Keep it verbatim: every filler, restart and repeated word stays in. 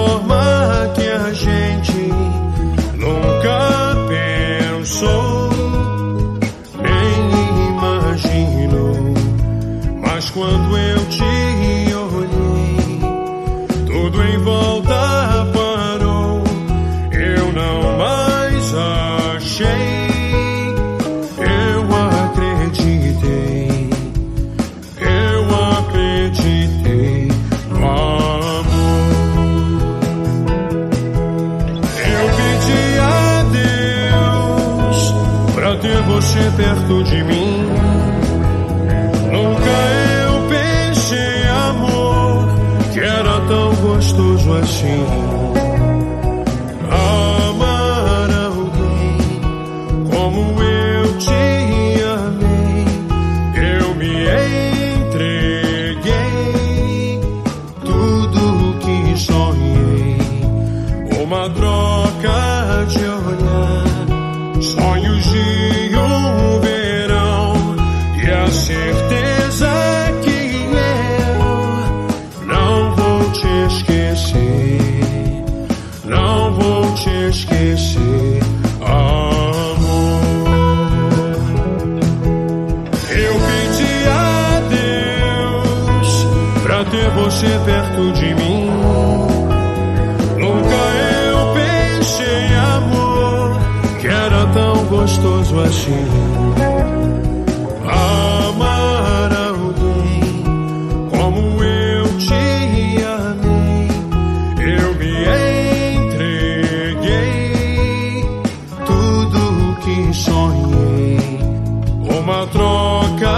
forma que a gente nunca pensou, nem imaginou. Mas quando eu te olhei, tudo em volta parou. Eu não mais achei. Ter você perto de mim. Nunca eu pensei, amor, que era tão gostoso assim. Amar alguém como eu te amei. Eu me entreguei, tudo que sonhei. Uma troca de olhar, sonhos de um verão, e a certeza que eu não vou te esquecer, não vou te esquecer, amor. Eu pedi a Deus pra ter você perto de mim. Nunca eu pensei, amor, que era tão gostoso assim. Amar alguém como eu te amei. Eu me entreguei, tudo que sonhei. Uma troca